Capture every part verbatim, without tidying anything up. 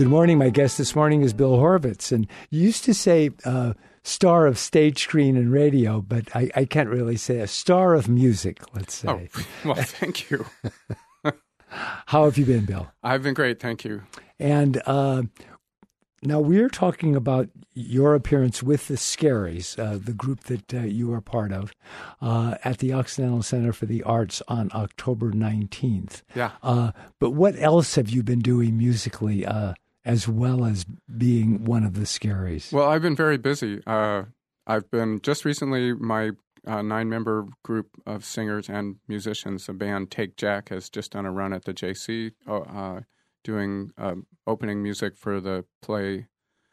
Good morning. My guest this morning is Bill Horvitz. And you used to say uh, star of stage, screen, and radio, but I, I can't really say a star of music, let's say. Oh, well, thank you. How have you been, Bill? I've been great, thank you. And uh, now we're talking about your appearance with the Scaries, uh, the group that uh, you are part of, uh, at the Occidental Center for the Arts on October nineteenth. Yeah. Uh, but what else have you been doing musically uh, as well as being one of the Scaries? Well, I've been very busy. Uh, I've been, just recently, my uh, nine-member group of singers and musicians, the band Take Jack, has just done a run at the J C, uh, doing uh, opening music for the play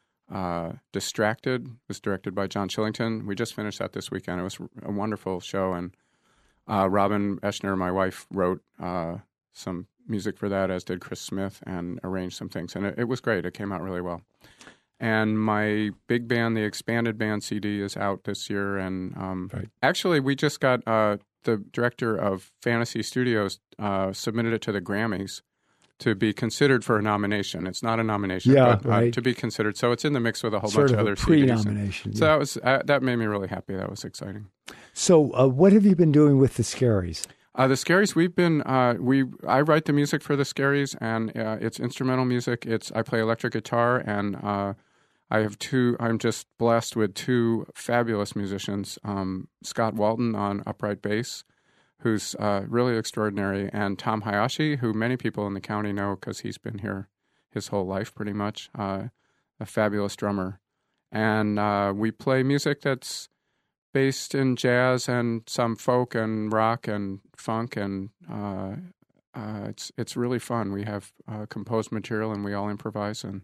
uh, Distracted. It was directed by John Chillington. We just finished that this weekend. It was a wonderful show, and uh, Robin Eschner, my wife, wrote uh, some music for that, as did Chris Smith, and arranged some things. And it, it was great. It came out really well. And my big band, the Expanded Band C D, is out this year. And um, right. actually, we just got uh, the director of Fantasy Studios uh, submitted it to the Grammys to be considered for a nomination. It's not a nomination, yeah, but uh, right. to be considered. So it's in the mix with a whole sort bunch of, of other pre-nomination. C Ds. Yeah. So that was uh, that made me really happy. That was exciting. So uh, what have you been doing with the Scaries? Uh, the Scaries, we've been, uh, we I write the music for the Scaries, and uh, it's instrumental music. It's I play electric guitar, and uh, I have two, I'm just blessed with two fabulous musicians, um, Scott Walton on upright bass, who's uh, really extraordinary, and Tom Hayashi, who many people in the county know because he's been here his whole life pretty much, uh, a fabulous drummer. And uh, we play music that's based in jazz and some folk and rock and funk, and uh, uh, it's it's really fun. We have uh, composed material, and we all improvise, and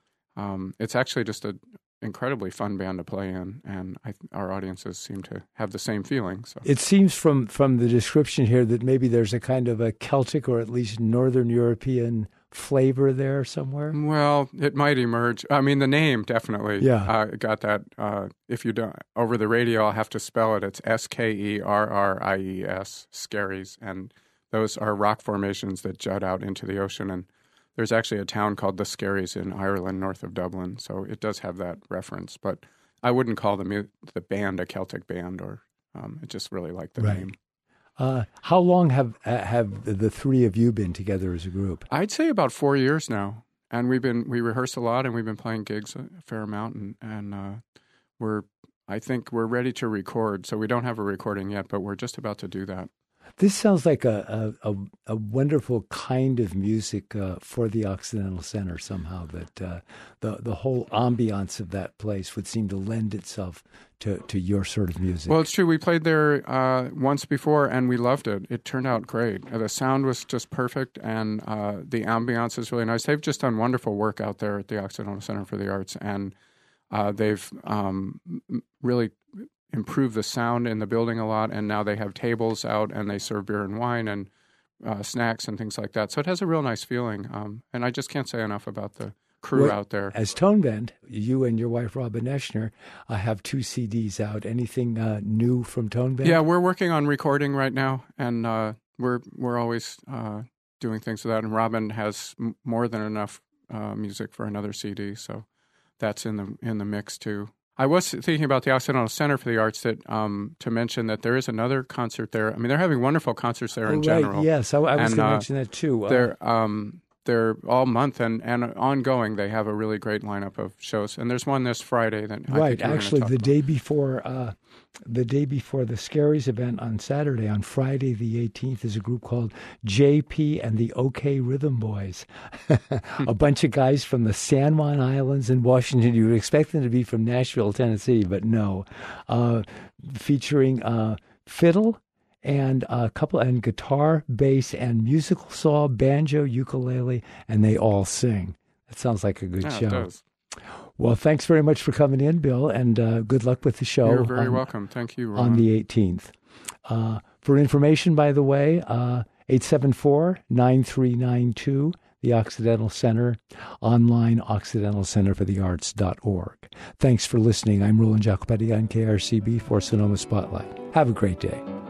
um, it's actually just an incredibly fun band to play in, and I, our audiences seem to have the same feeling. So it seems from, from the description here that maybe there's a kind of a Celtic or at least Northern European flavor there somewhere. Well, it might emerge. I mean, the name definitely. Yeah, uh, got that. Uh, if you don't over the radio, I'll have to spell it. It's S K E R R I E S, Scaries, and those are rock formations that jut out into the ocean. And there's actually a town called the Scaries in Ireland, north of Dublin, so it does have that reference. But I wouldn't call the mu- the band a Celtic band, or um, I just really like the right. name. Uh, how long have uh, have the three of you been together as a group? I'd say about four years now, and we've been we rehearse a lot, and we've been playing gigs a fair amount, and, and uh, we're I think we're ready to record. So we don't have a recording yet, but we're just about to do that. This sounds like a a, a, a wonderful kind of music uh, for the Occidental Center somehow, that uh, the the whole ambiance of that place would seem to lend itself to, to your sort of music. Well, it's true. We played there uh, once before, and we loved it. It turned out great. The sound was just perfect, and uh, the ambiance is really nice. They've just done wonderful work out there at the Occidental Center for the Arts, and uh, they've um, really improved the sound in the building a lot, and now they have tables out, and they serve beer and wine and uh, snacks and things like that. So it has a real nice feeling, um, and I just can't say enough about the crew well, out there. As Tonebend, you and your wife, Robin Eschner, uh, have two C Ds out. Anything uh, new from Tonebend? Yeah, we're working on recording right now, and uh, we're we're always uh, doing things with that. And Robin has m- more than enough uh, music for another C D, so that's in the in the mix too. I was thinking about the Occidental Center for the Arts that um, to mention that there is another concert there. I mean, they're having wonderful concerts there oh, in right. general. Yes, I, I was and, going to uh, mention that too. Uh, they're um, they're all month and, and ongoing. They have a really great lineup of shows, and there's one this Friday that I right. think you're Actually, talk the about. day before uh, the day before the Scaries event on Saturday, on Friday the eighteenth, is a group called J P and the OK Rhythm Boys. A bunch of guys from the San Juan Islands in Washington. You would expect them to be from Nashville, Tennessee, but no. Uh, featuring uh, fiddle and a couple and guitar, bass, and musical saw, banjo, ukulele, and they all sing. That sounds like a good yeah, show. It does. Well, thanks very much for coming in, Bill, and uh, good luck with the show. You're very on, welcome. Thank you, Ron. On the eighteenth. Uh, for information, by the way, uh, eight seven four, nine three nine two, the Occidental Center, online, occidental center for the arts dot org. Thanks for listening. I'm Roland Jacopetti on K R C B for Sonoma Spotlight. Have a great day.